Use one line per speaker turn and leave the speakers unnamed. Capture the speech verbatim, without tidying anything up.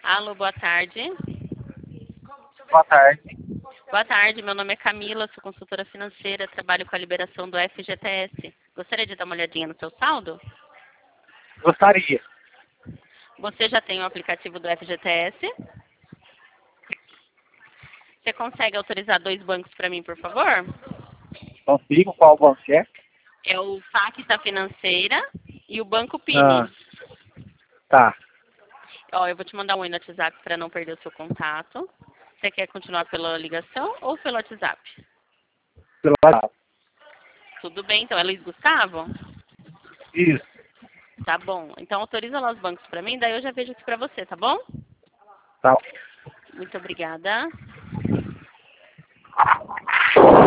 Alô, boa tarde.
Boa tarde.
Boa tarde, meu nome é Camila, sou consultora financeira, trabalho com a liberação do F G T S. Gostaria de dar uma olhadinha no seu saldo?
Gostaria.
Você já tem o aplicativo do F G T S? Você consegue autorizar dois bancos para mim, por favor?
Consigo? Qual banco é?
É o Facta Financeira e o Banco P I
Ah,
N.
tá.
Ó, eu vou te mandar um oi no WhatsApp para não perder o seu contato. Você quer continuar pela ligação ou pelo WhatsApp?
Pelo WhatsApp.
Tudo bem, então é Luiz Gustavo?
Isso.
Tá bom. Então autoriza lá os bancos para mim, daí eu já vejo aqui para você, tá bom?
Tá.
Muito obrigada.